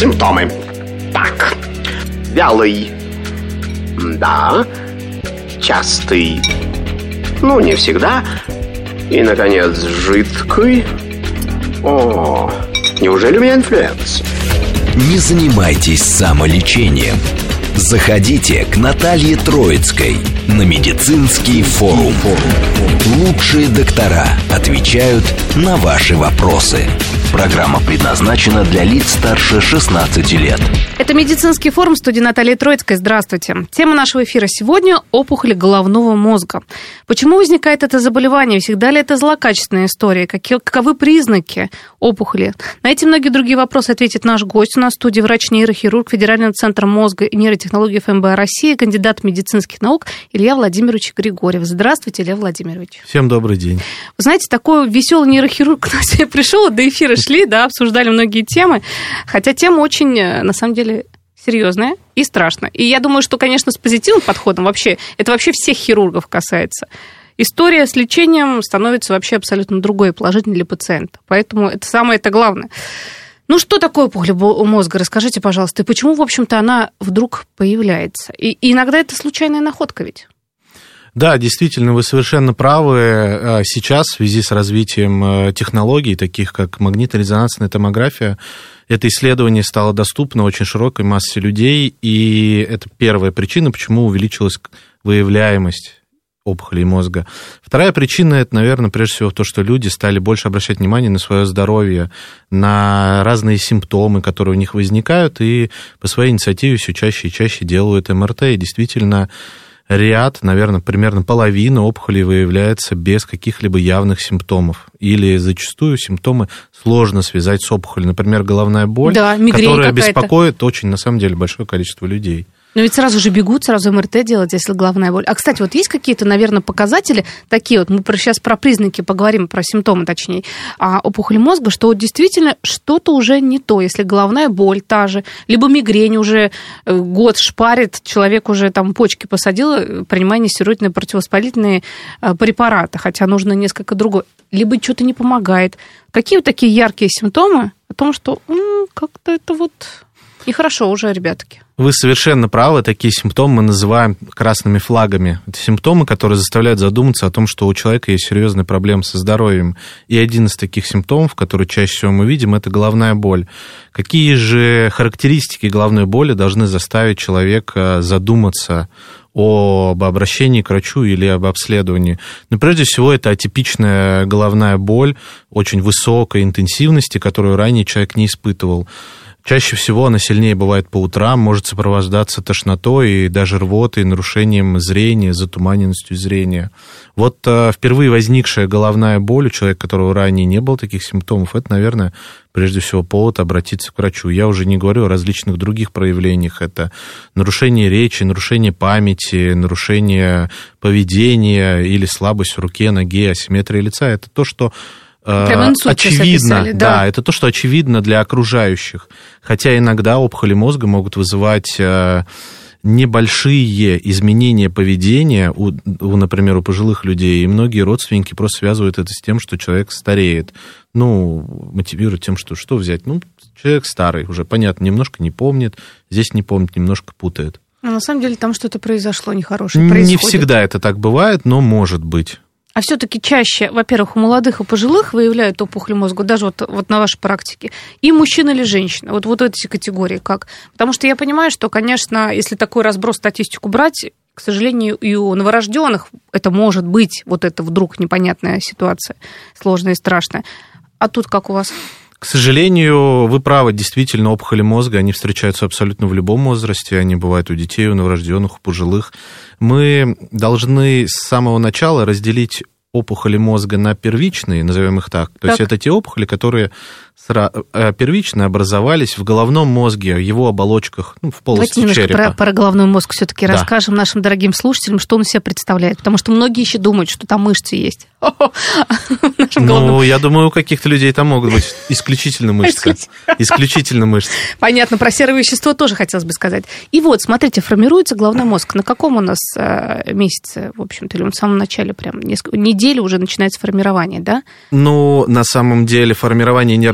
Симптомы. Так, вялый. Да. Частый. Ну, не всегда. И, наконец, жидкий. О, неужели у меня инфлюенс? Не занимайтесь самолечением. Заходите к Наталье Троицкой на медицинский форум. Лучшие доктора отвечают на ваши вопросы. Программа предназначена для лиц старше 16 лет. Это медицинский форум, в студии Наталья Троицкая. Здравствуйте. Тема нашего эфира сегодня – опухоль головного мозга. Почему возникает это заболевание? Всегда ли это злокачественная история? Каковы признаки опухоли? На эти и многие другие вопросы ответит наш гость. У нас в студии врач-нейрохирург Федерального центра мозга и нейротехнологий ФМБА России, кандидат медицинских наук Илья Владимирович Григорьев. Здравствуйте, Илья Владимирович. Всем добрый день. Вы знаете, такой веселый нейрохирург к нам сегодня пришел, до эфира шли, да, обсуждали многие темы, хотя тема очень, на самом деле, серьезная и страшная. И я думаю, что, конечно, с позитивным подходом вообще, это вообще всех хирургов касается. История с лечением становится вообще абсолютно другой и положительной для пациента. Поэтому это самое-то главное. Ну, что такое опухоль мозга? Расскажите, пожалуйста, и почему, в общем-то, она вдруг появляется? И иногда это случайная находка ведь. Да, действительно, вы совершенно правы. Сейчас, в связи с развитием технологий, таких как магнитно-резонансная томография, это исследование стало доступно очень широкой массе людей, и это первая причина, почему увеличилась выявляемость опухолей мозга. Вторая причина, это, наверное, прежде всего то, что люди стали больше обращать внимание на свое здоровье, на разные симптомы, которые у них возникают, и по своей инициативе все чаще и чаще делают МРТ, и действительно ряд, наверное, примерно половина опухолей выявляется без каких-либо явных симптомов. Или зачастую симптомы сложно связать с опухолью. Например, головная боль, да, которая беспокоит очень, на самом деле, большое количество людей. Но ведь сразу же бегут, сразу МРТ делать, если головная боль. А, кстати, вот есть какие-то, наверное, показатели такие вот, мы сейчас про признаки поговорим, про симптомы, точнее, опухоли мозга, что вот действительно что-то уже не то, если головная боль та же, либо мигрень уже год шпарит, человек уже там почки посадил, принимая нестероидные противовоспалительные препараты, хотя нужно несколько другое, либо что-то не помогает. Какие вот такие яркие симптомы о том, что как-то это вот нехорошо уже, ребятки? Вы совершенно правы, такие симптомы мы называем красными флагами. Это симптомы, которые заставляют задуматься о том, что у человека есть серьезные проблемы со здоровьем. И один из таких симптомов, который чаще всего мы видим, это головная боль. Какие же характеристики головной боли должны заставить человека задуматься об обращении к врачу или об обследовании? Но прежде всего это атипичная головная боль очень высокой интенсивности, которую ранее человек не испытывал. Чаще всего она сильнее бывает по утрам, может сопровождаться тошнотой и даже рвотой, нарушением зрения, затуманенностью зрения. Вот впервые возникшая головная боль у человека, у которого ранее не было таких симптомов, это, наверное, прежде всего повод обратиться к врачу. Я уже не говорю о различных других проявлениях. Это нарушение речи, нарушение памяти, нарушение поведения или слабость в руке, ноге, асимметрия лица. Это то, что очевидно, описали, да, это то, что очевидно для окружающих. Хотя иногда опухоли мозга могут вызывать небольшие изменения поведения, например, у пожилых людей, и многие родственники просто связывают это с тем, что человек стареет. Мотивируют тем, что взять? Человек старый, уже понятно, немножко не помнит, здесь не помнит, немножко путает. Но на самом деле там что-то произошло нехорошее. Не всегда это так бывает, но может быть. А все-таки чаще, во-первых, у молодых и пожилых выявляют опухоль мозга, даже вот на вашей практике, и мужчин или женщин. Вот эти категории как? Потому что я понимаю, что, конечно, если такой разброс статистику брать, к сожалению, и у новорожденных это может быть вот это вдруг непонятная ситуация, сложная и страшная. А тут как у вас? К сожалению, вы правы, действительно, опухоли мозга, они встречаются абсолютно в любом возрасте, они бывают у детей, у новорожденных, у пожилых. Мы должны с самого начала разделить опухоли мозга на первичные, назовем их так. То есть это те опухоли, которые первично образовались в головном мозге, в его оболочках, в полости черепа. Давайте немножко про головной мозг все-таки расскажем нашим дорогим слушателям, что он из себя представляет. Потому что многие еще думают, что там мышцы есть. Я думаю, у каких-то людей там могут быть исключительно мышцы. Исключительно мышцы. Понятно, про серое вещество тоже хотелось бы сказать. И вот, смотрите, формируется головной мозг. На каком у нас месяце, в общем-то, или в самом начале, прям несколько недель уже начинается формирование, да? На самом деле формирование нервной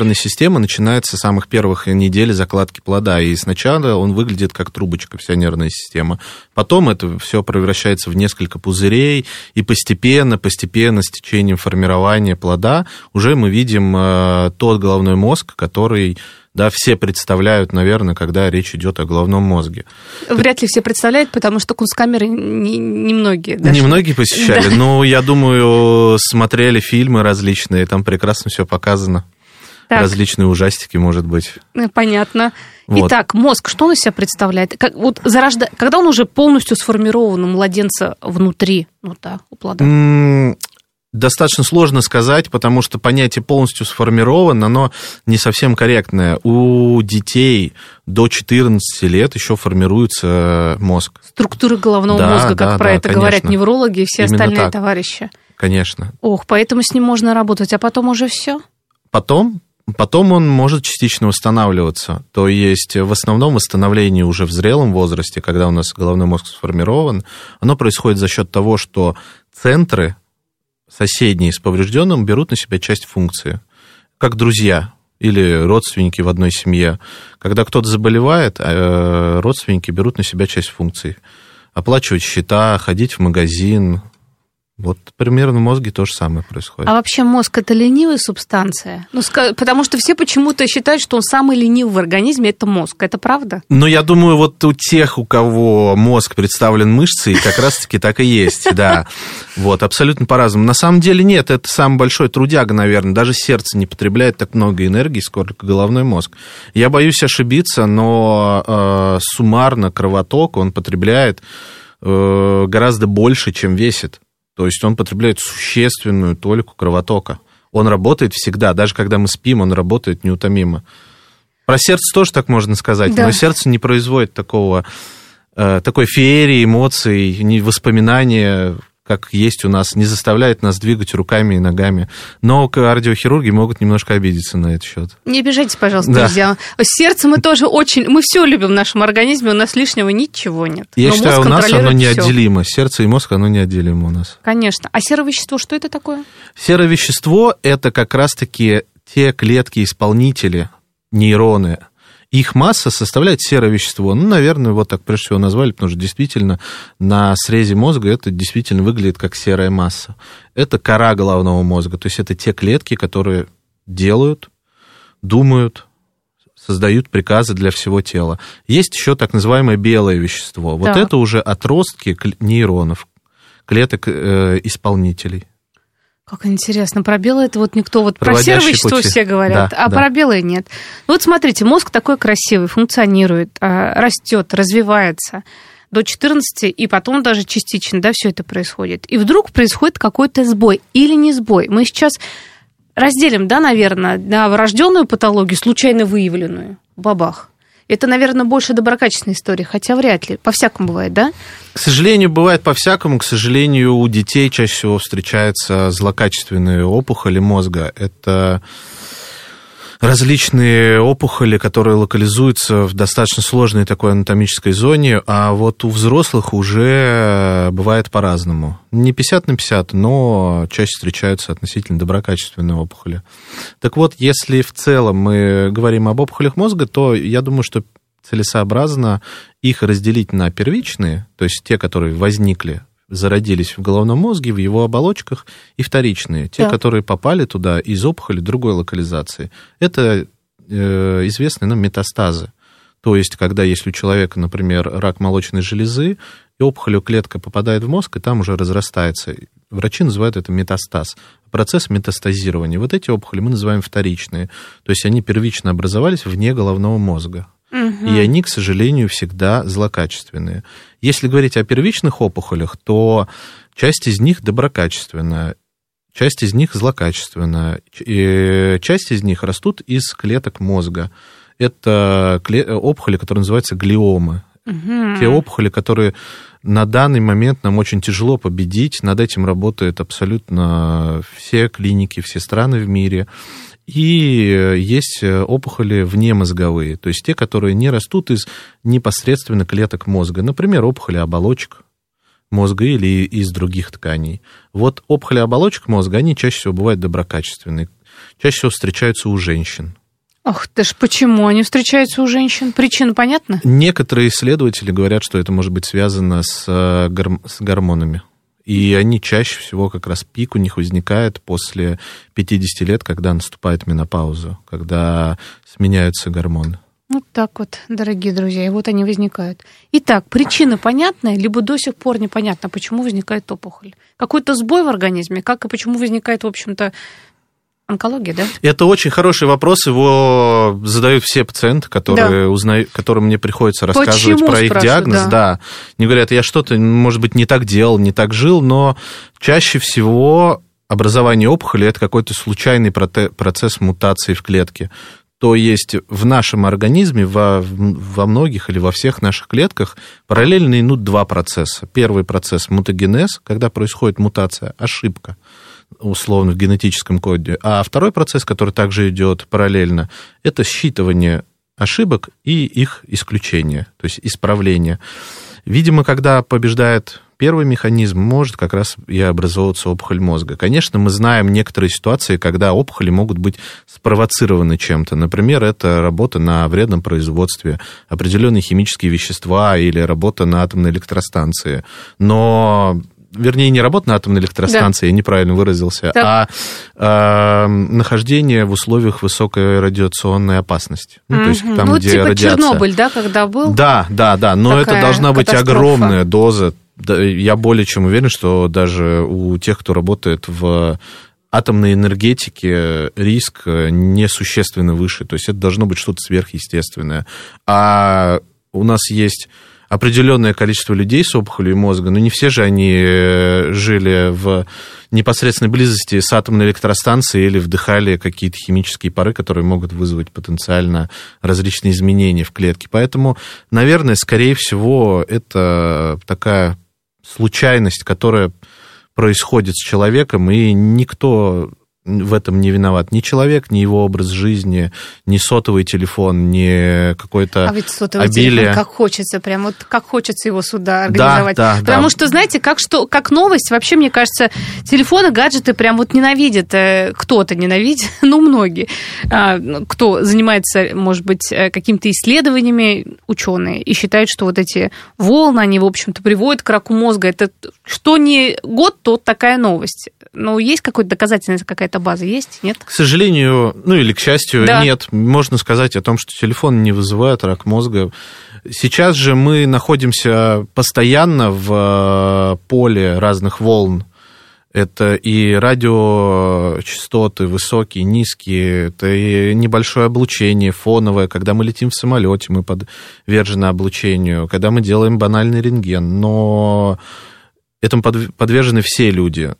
нервной системы начинается с самых первых недель закладки плода, и сначала он выглядит как трубочка, вся нервная система. Потом это все превращается в несколько пузырей, и постепенно, с течением формирования плода уже мы видим тот головной мозг, который... Да, все представляют, наверное, когда речь идет о головном мозге. Вряд ли все представляют, потому что Кунсткамеры немногие. Немногие посещали, да. Но я думаю, смотрели фильмы различные, там прекрасно все показано. Так. Различные ужастики, может быть. Понятно. Вот. Итак, мозг, что он из себя представляет? Когда он уже полностью сформирован у младенца внутри, у плода? Достаточно сложно сказать, потому что понятие полностью сформировано, оно не совсем корректное. У детей до 14 лет еще формируется мозг. Структура головного мозга, как про это конечно. Говорят неврологи и все именно остальные так. Товарищи. Конечно. Поэтому с ним можно работать, а потом уже все? Потом он может частично восстанавливаться. То есть в основном восстановление уже в зрелом возрасте, когда у нас головной мозг сформирован, оно происходит за счет того, что центры соседние с поврежденным берут на себя часть функции, как друзья или родственники в одной семье. Когда кто-то заболевает, родственники берут на себя часть функций. Оплачивать счета, ходить в магазин. Вот примерно в мозге то же самое происходит. А вообще мозг – это ленивая субстанция? Потому что все почему-то считают, что он самый ленивый в организме – это мозг. Это правда? Я думаю, вот у тех, у кого мозг представлен мышцей, как раз-таки так и есть, да. Вот, абсолютно по-разному. На самом деле нет, это самый большой трудяга, наверное. Даже сердце не потребляет так много энергии, сколько головной мозг. Я боюсь ошибиться, но суммарно кровоток он потребляет гораздо больше, чем весит. То есть он потребляет существенную толику кровотока. Он работает всегда, даже когда мы спим, он работает неутомимо. Про сердце тоже так можно сказать, да. Но сердце не производит такой феерии эмоций, воспоминания, как есть у нас, не заставляет нас двигать руками и ногами. Но кардиохирурги могут немножко обидеться на этот счет. Не обижайтесь, пожалуйста, да. Друзья. Сердце мы тоже мы все любим в нашем организме, у нас лишнего ничего нет. Я считаю, у нас оно неотделимо. Сердце и мозг, оно неотделимо у нас. Конечно. А серое вещество, что это такое? Серое вещество – это как раз-таки те клетки-исполнители, нейроны. Их масса составляет серое вещество. Наверное, вот так прежде всего назвали, потому что действительно на срезе мозга это действительно выглядит как серая масса. Это кора головного мозга, то есть это те клетки, которые делают, думают, создают приказы для всего тела. Есть еще так называемое белое вещество. Вот это уже отростки нейронов, клеток исполнителей. Как интересно, про белое это никто, про серое вещество все говорят, да, про белое нет. Вот смотрите, мозг такой красивый, функционирует, растет, развивается до 14, и потом даже частично, все это происходит. И вдруг происходит какой-то сбой или не сбой. Мы сейчас разделим, наверное, на врожденную патологию, случайно выявленную, бабах. Это, наверное, больше доброкачественная история, хотя вряд ли. По-всякому бывает, да? К сожалению, бывает по-всякому. К сожалению, у детей чаще всего встречаются злокачественные опухоли мозга. Это различные опухоли, которые локализуются в достаточно сложной такой анатомической зоне, а вот у взрослых уже бывает по-разному. Не 50/50, но чаще встречаются относительно доброкачественные опухоли. Так вот, если в целом мы говорим об опухолях мозга, то я думаю, что целесообразно их разделить на первичные, то есть те, которые возникли, зародились в головном мозге, в его оболочках, и вторичные, те, которые попали туда из опухоли другой локализации. Это известные нам метастазы. То есть, когда есть у человека, например, рак молочной железы, и опухоль клетка попадает в мозг, и там уже разрастается. Врачи называют это метастаз. Процесс метастазирования. Вот эти опухоли мы называем вторичные. То есть, они первично образовались вне головного мозга. И они, к сожалению, всегда злокачественные. Если говорить о первичных опухолях, то часть из них доброкачественная, часть из них злокачественная, и часть из них растут из клеток мозга. Это опухоли, которые называются глиомы. Те опухоли, которые на данный момент нам очень тяжело победить. Над этим работают абсолютно все клиники, все страны в мире. И есть опухоли внемозговые, то есть те, которые не растут из непосредственно клеток мозга. Например, опухоли оболочек мозга или из других тканей. Вот опухоли оболочек мозга, они чаще всего бывают доброкачественные. Чаще всего встречаются у женщин. Ах ты ж, почему они встречаются у женщин? Причина понятна? Некоторые исследователи говорят, что это может быть связано с гормонами. И они чаще всего, как раз пик у них возникает после 50 лет, когда наступает менопауза, когда сменяются гормоны. Вот так вот, дорогие друзья, и вот они возникают. Итак, причина понятная, либо до сих пор непонятно, почему возникает опухоль. Какой-то сбой в организме, как и почему возникает, в общем-то, онкология, да? Это очень хороший вопрос, его задают все пациенты, которым мне приходится рассказывать про их диагноз. Да. Они говорят, я что-то, может быть, не так делал, не так жил, но чаще всего образование опухоли – это какой-то случайный процесс мутации в клетке. То есть в нашем организме, во многих или во всех наших клетках параллельно идут два процесса. Первый процесс – мутагенез, когда происходит мутация, ошибка, условно, в генетическом коде. А второй процесс, который также идет параллельно, это считывание ошибок и их исключение, то есть исправление. Видимо, когда побеждает первый механизм, может как раз и образовываться опухоль мозга. Конечно, мы знаем некоторые ситуации, когда опухоли могут быть спровоцированы чем-то. Например, это работа на вредном производстве, определенные химические вещества или работа на атомной электростанции. Вернее, не работа на атомной электростанции, я неправильно выразился, а нахождение в условиях высокой радиационной опасности. То есть там, где типа радиация. Чернобыль, да, когда был? Да, но это должна быть огромная доза. Я более чем уверен, что даже у тех, кто работает в атомной энергетике, риск несущественно выше. То есть это должно быть что-то сверхъестественное. А у нас есть определенное количество людей с опухолью мозга, но не все же они жили в непосредственной близости с атомной электростанцией или вдыхали какие-то химические пары, которые могут вызвать потенциально различные изменения в клетке. Поэтому, наверное, скорее всего, это такая случайность, которая происходит с человеком, и никто в этом не виноват. Ни человек, ни его образ жизни, ни сотовый телефон, ни какой-то обилие. А ведь сотовый телефон, как хочется, прям вот как хочется его сюда организовать. Потому что, знаете, как новость, вообще, мне кажется, телефоны, гаджеты прям вот ненавидят. Кто-то ненавидит, многие. Кто занимается, может быть, какими-то исследованиями, ученые, и считают, что вот эти волны, они, в общем-то, приводят к раку мозга. Это что не год, то такая новость. Но есть какая-то доказательность, какая-то база есть, нет? К сожалению, или к счастью, нет. Можно сказать о том, что телефон не вызывает рак мозга. Сейчас же мы находимся постоянно в поле разных волн. Это и радиочастоты высокие, низкие, это и небольшое облучение фоновое. Когда мы летим в самолете, мы подвержены облучению. Когда мы делаем банальный рентген, но этому подвержены все люди,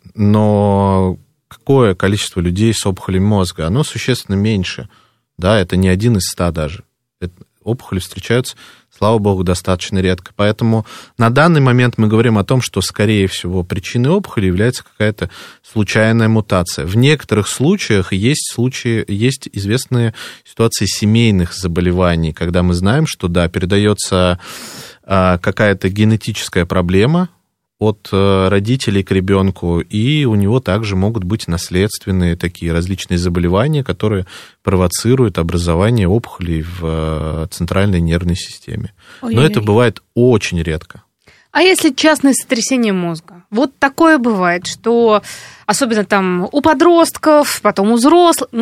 но какое количество людей с опухолью мозга? Оно существенно меньше, это не 1 из 100 даже. Опухоли встречаются, слава богу, достаточно редко. Поэтому на данный момент мы говорим о том, что, скорее всего, причиной опухоли является какая-то случайная мутация. В некоторых случаях есть известные ситуации семейных заболеваний, когда мы знаем, что, передается какая-то генетическая проблема от родителей к ребенку, и у него также могут быть наследственные такие различные заболевания, которые провоцируют образование опухолей в центральной нервной системе. Но это бывает очень редко. А если частное сотрясение мозга? Вот такое бывает, что особенно там у подростков, потом у взрослых,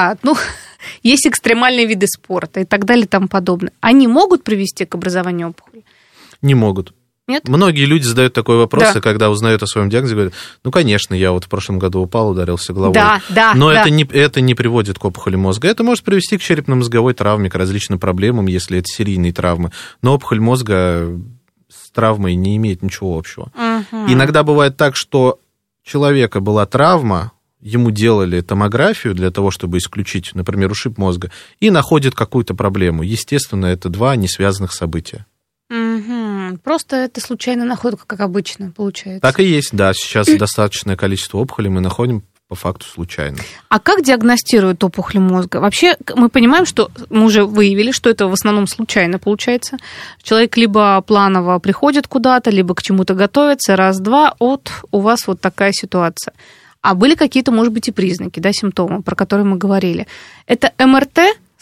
есть экстремальные виды спорта и так далее и тому подобное. Они могут привести к образованию опухоли? Не могут. Нет? Многие люди задают такой вопрос, и когда узнают о своем диагнозе, говорят, конечно, я в прошлом году упал, ударился головой. Но это не приводит к опухоли мозга. Это может привести к черепно-мозговой травме, к различным проблемам, если это серийные травмы. Но опухоль мозга с травмой не имеет ничего общего. Иногда бывает так, что у человека была травма, ему делали томографию для того, чтобы исключить, например, ушиб мозга, и находят какую-то проблему. Естественно, это два несвязанных события. Просто это случайная находка, как обычно, получается. Так и есть, сейчас достаточное количество опухолей мы находим по факту случайно. А как диагностируют опухоль мозга? Вообще, мы понимаем, что мы уже выявили, что это в основном случайно получается. Человек либо планово приходит куда-то, либо к чему-то готовится, раз-два, у вас вот такая ситуация. А были какие-то, может быть, и признаки, симптомы, про которые мы говорили. Это МРТ,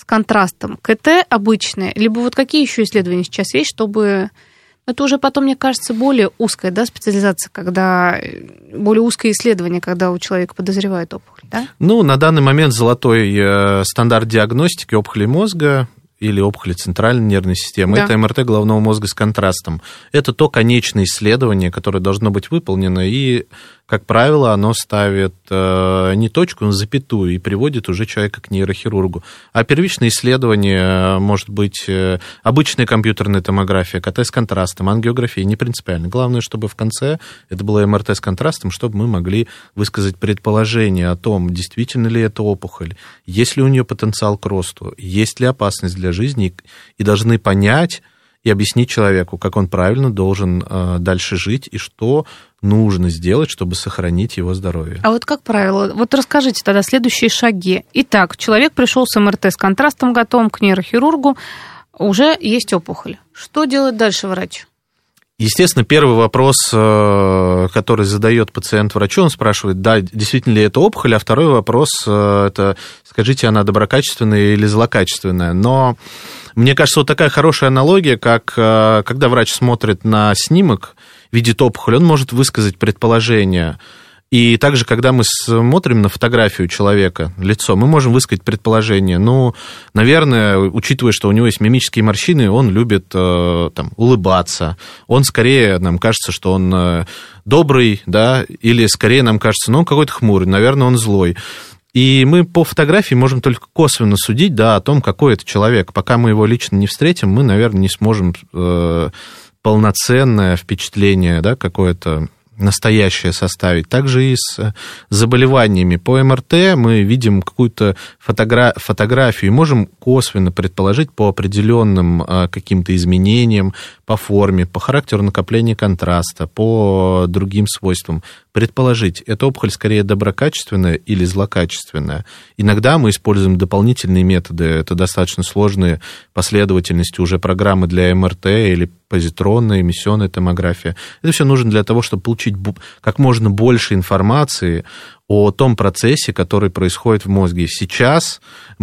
контрастом, КТ обычное, либо вот какие еще исследования сейчас есть, чтобы... Это уже потом, мне кажется, более узкая, да, специализация, когда более узкое исследование, когда у человека подозревают опухоль, да? Ну, на данный момент золотой стандарт диагностики опухоли мозга или опухоли центральной нервной системы, да. Это МРТ головного мозга с контрастом. Это то конечное исследование, которое должно быть выполнено, и, как правило, оно ставит не точку, но запятую и приводит уже человека к нейрохирургу. А первичное исследование может быть обычная компьютерная томография, КТ с контрастом, ангиография, не принципиально. Главное, чтобы в конце это было МРТ с контрастом, чтобы мы могли высказать предположение о том, действительно ли это опухоль, есть ли у нее потенциал к росту, есть ли опасность для жизни, и должны понять и объяснить человеку, как он правильно должен дальше жить и что нужно сделать, чтобы сохранить его здоровье. А вот как правило, вот расскажите тогда следующие шаги. Итак, человек пришел с МРТ с контрастом готовым к нейрохирургу, уже есть опухоль. Что делает дальше врач? Естественно, первый вопрос, который задает пациент врачу, он спрашивает, да, действительно ли это опухоль, а второй вопрос, это, скажите, она доброкачественная или злокачественная. Но мне кажется, вот такая хорошая аналогия, как когда врач смотрит на снимок, видит опухоль, он может высказать предположение. И также, когда мы смотрим на фотографию человека, лицо, мы можем высказать предположение. Ну, наверное, учитывая, что у него есть мимические морщины, он любит там, улыбаться. Он скорее, нам кажется, что он добрый, да, или скорее нам кажется, ну, он какой-то хмурый, наверное, он злой. И мы по фотографии можем только косвенно судить, да, о том, какой это человек. Пока мы его лично не встретим, мы, наверное, не сможем полноценное впечатление, да, какое-то настоящее составить. Также и с заболеваниями. По МРТ мы видим какую-то фотографию и можем косвенно предположить по определенным каким-то изменениям, по форме, по характеру накопления контраста, по другим свойствам предположить, эта опухоль скорее доброкачественная или злокачественная. Иногда мы используем дополнительные методы, это достаточно сложные последовательности уже программы для МРТ или позитронная, эмиссионная томография. Это все нужно для того, чтобы получить как можно больше информации о том процессе, который происходит в мозге. Сейчас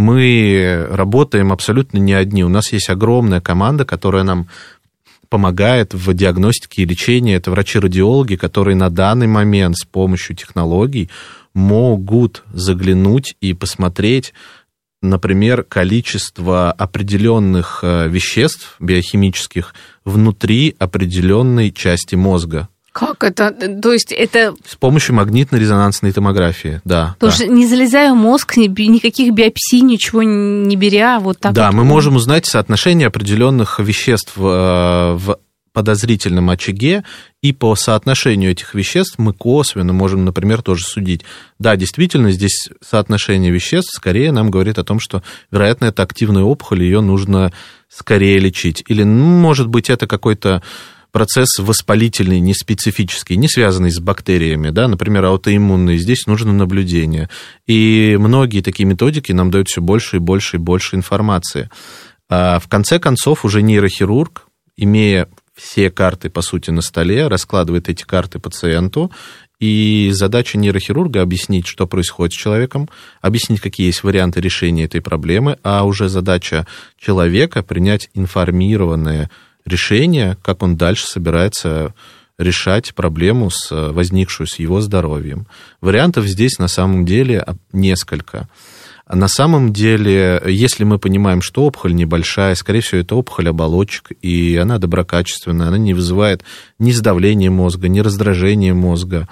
мы работаем абсолютно не одни. У нас есть огромная команда, которая нам помогает в диагностике и лечении. Это врачи-радиологи, которые на данный момент с помощью технологий могут заглянуть и посмотреть, например, количество определенных веществ биохимических внутри определенной части мозга. Как это? То есть это... С помощью магнитно-резонансной томографии, да. Потому что не залезая в мозг, никаких биопсий, ничего не беря, вот так. Да, вот. Мы можем узнать соотношение определенных веществ в подозрительном очаге, и по соотношению этих веществ мы косвенно можем, например, тоже судить. Да, действительно, здесь соотношение веществ скорее нам говорит о том, что, вероятно, это активная опухоль, ее нужно скорее лечить. Или, может быть, это какой-то процесс воспалительный, неспецифический, не связанный с бактериями, да, например, аутоиммунный, здесь нужно наблюдение. И многие такие методики нам дают все больше и больше и больше информации. А в конце концов, уже нейрохирург, имея все карты, по сути, на столе, раскладывает эти карты пациенту, и задача нейрохирурга объяснить, что происходит с человеком, объяснить, какие есть варианты решения этой проблемы, а уже задача человека принять информированное решение, как он дальше собирается решать проблему, возникшую с его здоровьем. Вариантов здесь на самом деле несколько. На самом деле, если мы понимаем, что опухоль небольшая, скорее всего, это опухоль оболочек, и она доброкачественная, она не вызывает ни сдавления мозга, ни раздражения мозга,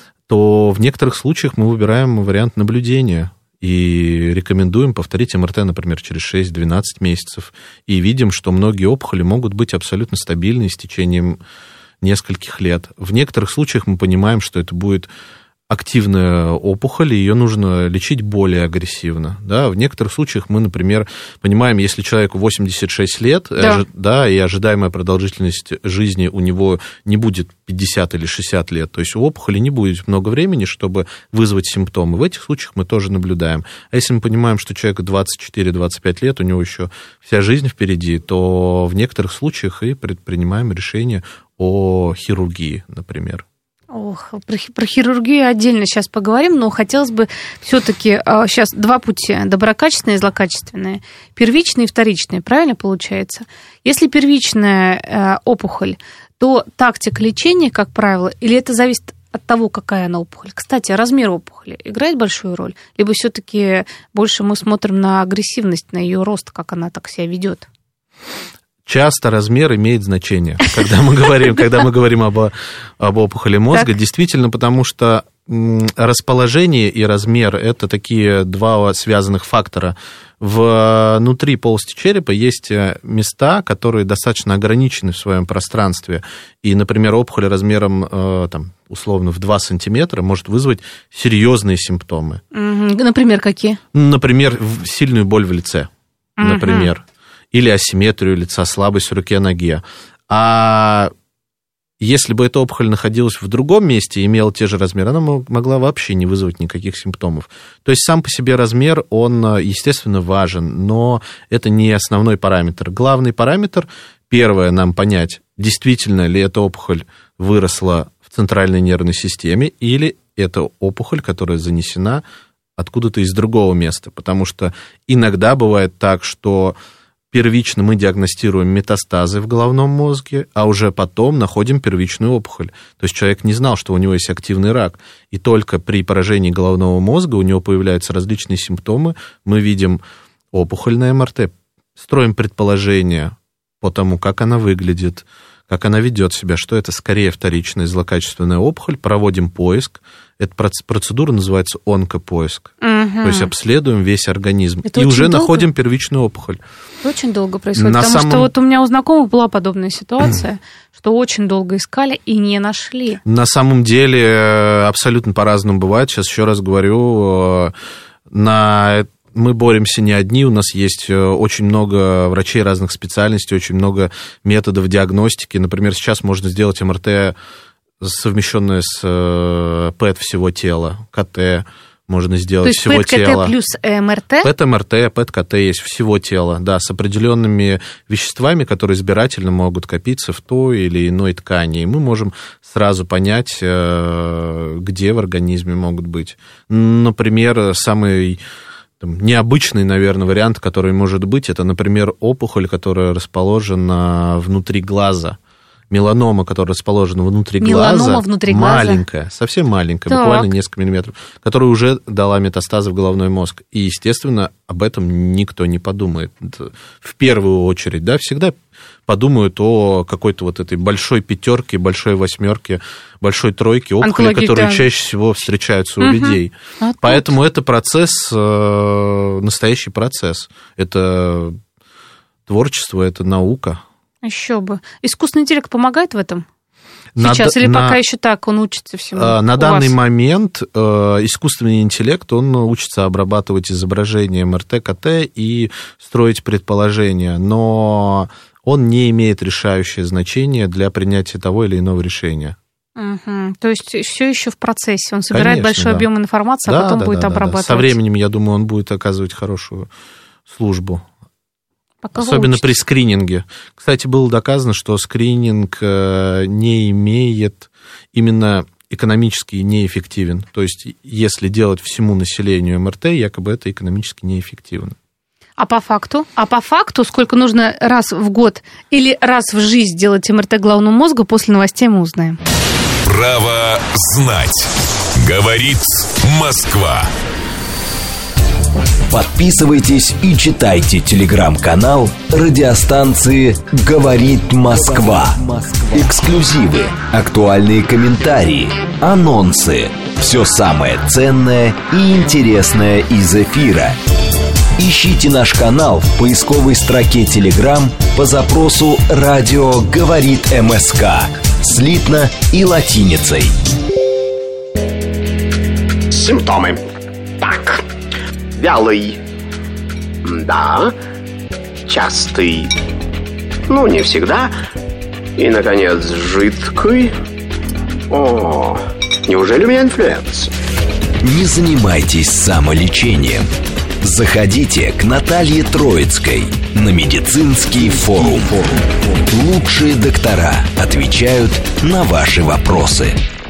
то в некоторых случаях мы выбираем вариант наблюдения и рекомендуем повторить МРТ, например, через 6-12 месяцев, и видим, что многие опухоли могут быть абсолютно стабильны с течением нескольких лет. В некоторых случаях мы понимаем, что это будет активная опухоль, и ее нужно лечить более агрессивно. Да? В некоторых случаях мы, например, понимаем, если человеку 86 лет, да, и ожидаемая продолжительность жизни у него не будет 50 или 60 лет, то есть у опухоли не будет много времени, чтобы вызвать симптомы. В этих случаях мы тоже наблюдаем. А если мы понимаем, что человеку 24-25 лет, у него еще вся жизнь впереди, то в некоторых случаях и предпринимаем решение о хирургии, например. Ох, про хирургию отдельно сейчас поговорим, но хотелось бы все-таки сейчас два пути: доброкачественные и злокачественные, первичные и вторичные, правильно получается? Если первичная опухоль, то тактика лечения, как правило, или это зависит от того, какая она опухоль? Кстати, размер опухоли играет большую роль? Либо все-таки больше мы смотрим на агрессивность, на ее рост, как она так себя ведет? Часто размер имеет значение, когда мы говорим об опухоли мозга, действительно, потому что расположение и размер – это такие два связанных фактора. Внутри полости черепа есть места, которые достаточно ограничены в своем пространстве, и, например, опухоль размером, там, условно, в 2 сантиметра может вызвать серьезные симптомы. Например, какие? Например, сильную боль в лице, например. Или асимметрию лица, слабость в руке-ноге. А если бы эта опухоль находилась в другом месте и имела те же размеры, она могла вообще не вызвать никаких симптомов. То есть сам по себе размер, он, естественно, важен, но это не основной параметр. Главный параметр, первое, нам понять, действительно ли эта опухоль выросла в центральной нервной системе, или это опухоль, которая занесена откуда-то из другого места. Потому что иногда бывает так, что первично мы диагностируем метастазы в головном мозге, а уже потом находим первичную опухоль. То есть человек не знал, что у него есть активный рак. И только при поражении головного мозга у него появляются различные симптомы. Мы видим опухоль на МРТ, строим предположение по тому, как она выглядит, как она ведет себя, что это скорее вторичная злокачественная опухоль, проводим поиск. Эта процедура называется онкопоиск. То есть обследуем весь организм. Это и уже долго находим первичную опухоль. Это очень долго происходит. Что вот у меня у знакомых была подобная ситуация, что очень долго искали и не нашли. На самом деле абсолютно по-разному бывает. Сейчас еще раз говорю, мы боремся не одни, у нас есть очень много врачей разных специальностей, очень много методов диагностики. Например, сейчас можно сделать МРТ, совмещенное с ПЭТ всего тела, КТ можно сделать всего тела. То есть ПЭТ-КТ плюс МРТ? ПЭТ-МРТ, ПЭТ-КТ есть всего тела, да, с определенными веществами, которые избирательно могут копиться в той или иной ткани. И мы можем сразу понять, где в организме могут быть. Например, самый необычный, наверное, вариант, который может быть, это, например, опухоль, которая расположена внутри глаза. Меланома, которая расположена внутри глаза, маленькая, совсем маленькая, буквально несколько миллиметров, которая уже дала метастазы в головной мозг. И, естественно, об этом никто не подумает. В первую очередь, да, всегда подумают о какой-то вот этой большой пятерке, большой восьмерке, большой тройке опухолей, которые чаще всего встречаются у людей. Поэтому это процесс, настоящий процесс. Это творчество, это наука. Еще бы. Искусственный интеллект помогает в этом? Сейчас или пока еще так он учится всему? На данный момент искусственный интеллект, он учится обрабатывать изображение МРТ, КТ и строить предположения, но он не имеет решающее значение для принятия того или иного решения. То есть все еще в процессе. Он собирает большой объем информации, а потом будет обрабатывать. Со временем, я думаю, он будет оказывать хорошую службу. Особенно при скрининге. Кстати, было доказано, что скрининг не имеет, именно экономически неэффективен. То есть, если делать всему населению МРТ, якобы это экономически неэффективно. А по факту? Сколько нужно раз в год или раз в жизнь делать МРТ головного мозга, после новостей мы узнаем. Право знать. Говорит Москва. Подписывайтесь и читайте телеграм-канал радиостанции «Говорит Москва». Эксклюзивы, актуальные комментарии, анонсы. Все самое ценное и интересное из эфира. Ищите наш канал в поисковой строке Telegram по запросу «Радио говорит МСК» слитно и латиницей. Симптомы. Так. Вялый. Да. Частый. Ну, не всегда. И, наконец, жидкий. О, неужели у меня инфлюенс? Не занимайтесь самолечением. Заходите к Наталье Троицкой на медицинский форум. Лучшие доктора отвечают на ваши вопросы.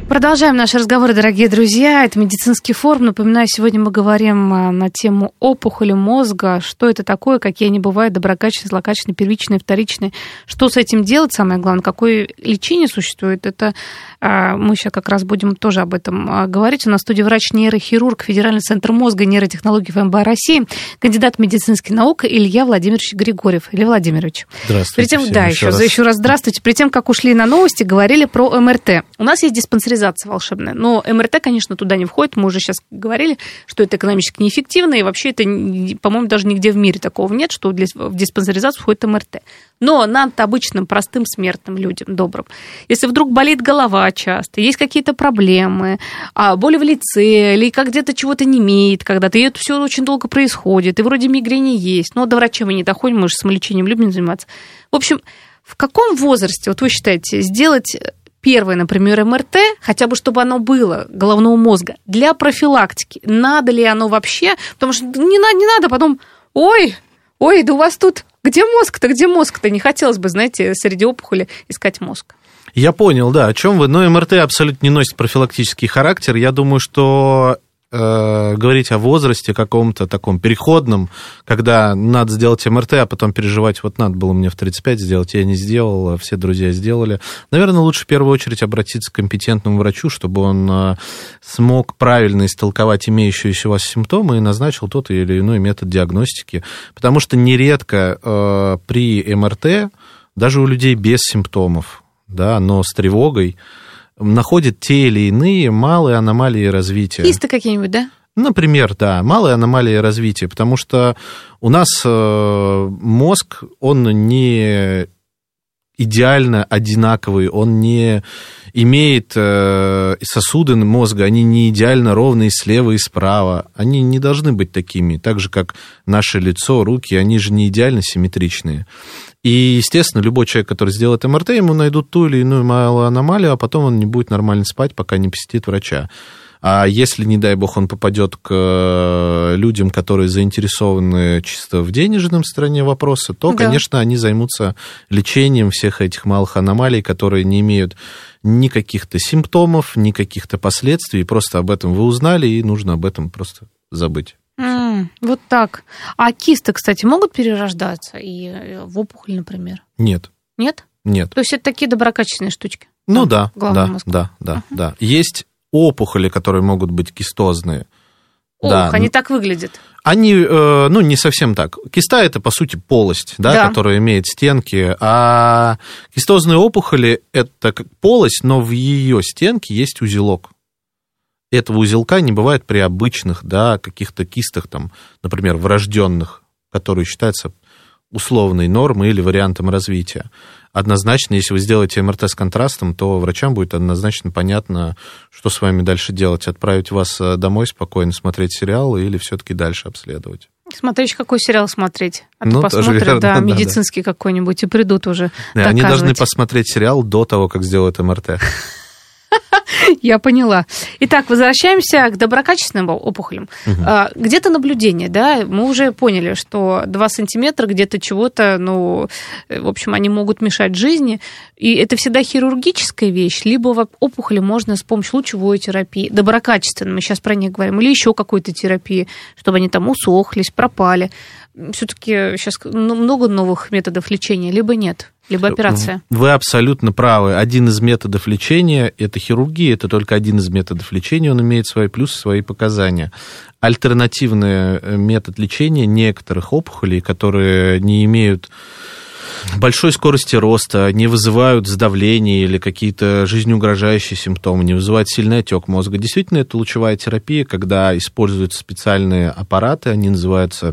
Продолжаем наши разговоры, дорогие друзья. Это медицинский форум. Напоминаю, сегодня мы говорим на тему опухоли мозга. Что это такое, какие они бывают, доброкачественные, злокачественные, первичные, вторичные. Что с этим делать, самое главное, какое лечение существует. Это мы сейчас как раз будем тоже об этом говорить. У нас в студии врач-нейрохирург, Федеральный центр мозга и нейротехнологий ФМБА России, кандидат медицинских наук Илья Владимирович Григорьев. Илья Владимирович. Здравствуйте. Еще раз здравствуйте. Перед тем, как ушли на новости, говорили про МРТ. У нас есть диспансеризация волшебная. Но МРТ, конечно, туда не входит. Мы уже сейчас говорили, что это экономически неэффективно, и вообще это, по-моему, даже нигде в мире такого нет, что в диспансеризацию входит МРТ. Но нам-то обычным, простым, смертным людям, добрым, если вдруг болит голова часто, есть какие-то проблемы, боли в лице, или как где-то чего-то немеет когда-то, и это все очень долго происходит, и вроде мигрени есть, но до врача мы не доходим, мы же самолечением любим заниматься. В общем, в каком возрасте, вот вы считаете, сделать первое, например, МРТ, хотя бы чтобы оно было, головного мозга, для профилактики? Надо ли оно вообще? Потому что не надо потом, ой, да у вас тут, где мозг-то? Не хотелось бы, знаете, среди опухоли искать мозг. Я понял, да, о чем вы, но МРТ абсолютно не носит профилактический характер. Я думаю, что говорить о возрасте каком-то таком переходном, когда надо сделать МРТ, а потом переживать, вот надо было мне в 35 сделать, я не сделал, все друзья сделали. Наверное, лучше в первую очередь обратиться к компетентному врачу, чтобы он смог правильно истолковать имеющиеся у вас симптомы и назначил тот или иной метод диагностики. Потому что нередко при МРТ, даже у людей без симптомов, да, но с тревогой, находят те или иные малые аномалии развития. Кисты какие-нибудь, да? Например, да, малые аномалии развития, потому что у нас мозг, он не идеально одинаковый, он не имеет сосуды мозга, они не идеально ровные слева и справа, они не должны быть такими, так же, как наше лицо, руки, они же не идеально симметричные. И, естественно, любой человек, который сделает МРТ, ему найдут ту или иную малую аномалию, а потом он не будет нормально спать, пока не посетит врача. А если, не дай бог, он попадет к людям, которые заинтересованы чисто в денежном стороне вопроса, то, да, конечно, они займутся лечением всех этих малых аномалий, которые не имеют ни каких-то симптомов, ни каких-то последствий. Просто об этом вы узнали, и нужно об этом просто забыть. Вот так. А кисты, кстати, могут перерождаться и в опухоль, например? Нет. Нет? Нет. То есть это такие доброкачественные штучки? Ну да. Есть опухоли, которые могут быть кистозные. Да, они так выглядят. Они, не совсем так. Киста – это, по сути, полость, да, которая имеет стенки, а кистозные опухоли – это как полость, но в ее стенке есть узелок. Этого узелка не бывает при обычных, да, каких-то кистах, там, например, врожденных, которые считаются условной нормой или вариантом развития. Однозначно, если вы сделаете МРТ с контрастом, то врачам будет однозначно понятно, что с вами дальше делать. Отправить вас домой спокойно смотреть сериал или все-таки дальше обследовать. Смотря какой сериал смотреть. А то посмотрят, верно, медицинский какой-нибудь, и придут уже доказывать. Они должны посмотреть сериал до того, как сделают МРТ. Я поняла. Итак, возвращаемся к доброкачественным опухолям. Угу. Где-то наблюдение, да, мы уже поняли, что 2 сантиметра где-то чего-то, в общем, они могут мешать жизни. И это всегда хирургическая вещь, либо опухоли можно с помощью лучевой терапии, доброкачественной, мы сейчас про них говорим, или еще какой-то терапии, чтобы они там усохлись, пропали. Все-таки сейчас много новых методов лечения, либо нет, либо операция. Вы абсолютно правы. Один из методов лечения – это хирургия, это только один из методов лечения, он имеет свои плюсы, свои показания. Альтернативный метод лечения некоторых опухолей, которые не имеют большой скорости роста, не вызывают сдавления или какие-то жизнеугрожающие симптомы, не вызывают сильный отек мозга. Действительно, это лучевая терапия, когда используются специальные аппараты, они называются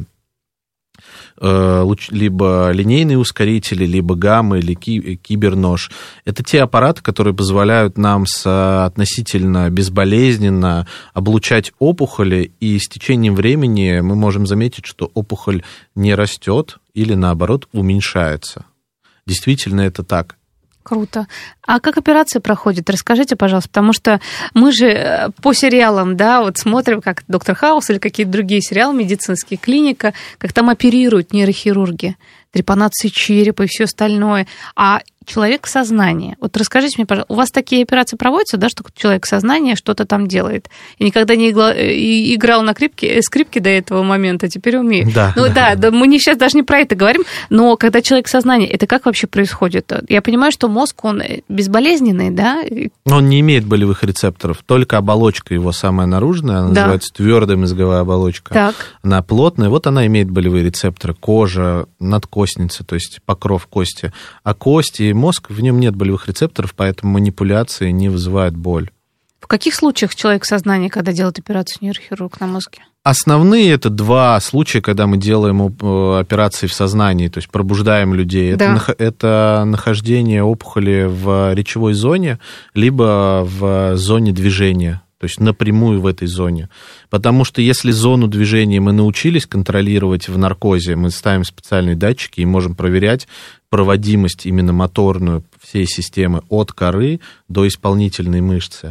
либо линейные ускорители, либо гамма или кибернож. Это те аппараты, которые позволяют нам относительно безболезненно облучать опухоли, и с течением времени мы можем заметить, что опухоль не растет или, наоборот, уменьшается. Действительно, это так. Круто. А как операция проходит? Расскажите, пожалуйста, потому что мы же по сериалам, да, вот смотрим, как «Доктор Хаус» или какие-то другие сериалы медицинские, клиника, как там оперируют нейрохирурги. трепанации черепа и все остальное, а человек сознание. Вот расскажите мне, пожалуйста, у вас такие операции проводятся, да, что человек сознание что-то там делает? И никогда не играл на скрипке до этого момента, теперь умеет. Да, да, мы сейчас даже не про это говорим, но когда человек сознание, это как вообще происходит? Я понимаю, что мозг, он безболезненный, да? Он не имеет болевых рецепторов, только оболочка его самая наружная, она называется твердая мозговая оболочка. Так. Она плотная, вот она имеет болевые рецепторы, кожа, надкостница, то есть покров кости, а кости и мозг, в нем нет болевых рецепторов, поэтому манипуляции не вызывают боль. В каких случаях человек сознание, когда делает операцию нейрохирург на мозге? Основные это 2 случая, когда мы делаем операции в сознании, то есть пробуждаем людей. Да. Это нахождение опухоли в речевой зоне, либо в зоне движения. То есть напрямую в этой зоне. Потому что если зону движения мы научились контролировать в наркозе, мы ставим специальные датчики и можем проверять проводимость именно моторную всей системы от коры до исполнительной мышцы,